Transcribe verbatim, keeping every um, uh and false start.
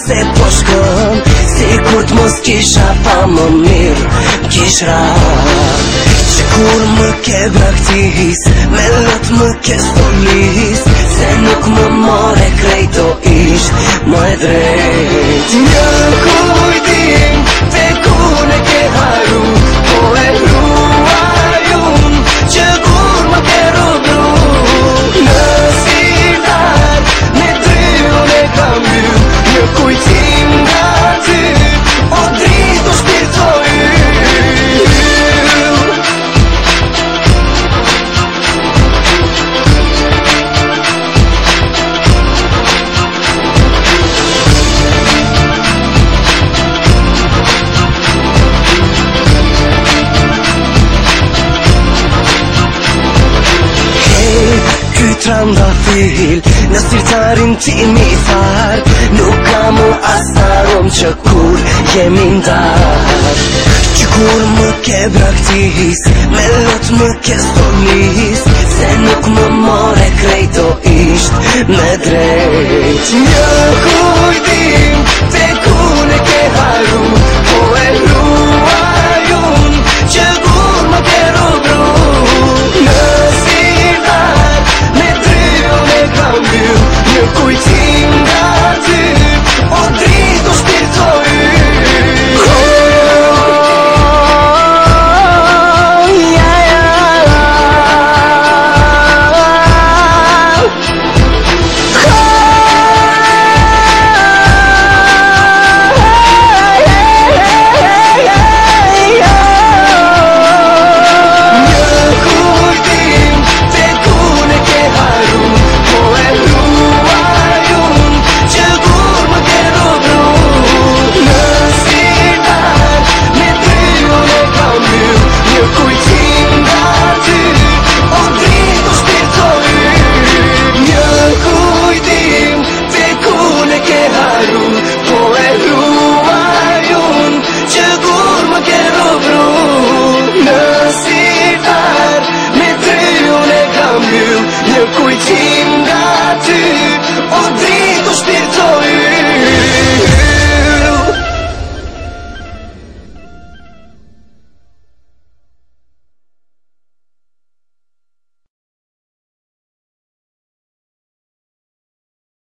se po shkon, si kur t'mos kisha pa më mirë kish ra. Që kur më ke braktis, me lot më ke stolis, se nuk më more krejt do isht më e drejt. Një kujtim te kur e ke haru, po e ruaj unë që kur më ke rubru. Në sirtar me dryun e kam mbyll, një kujtim nga ty, o dritë o shpirto yll. Trandafil, në sirtarin ti mi thar, nuk ka mu as arom që kur jemi ndar. Që kur më ke braktis, me lot më ke stolis, se nuk më more krejt do isht me drejt. Një kujtim te kur e ke har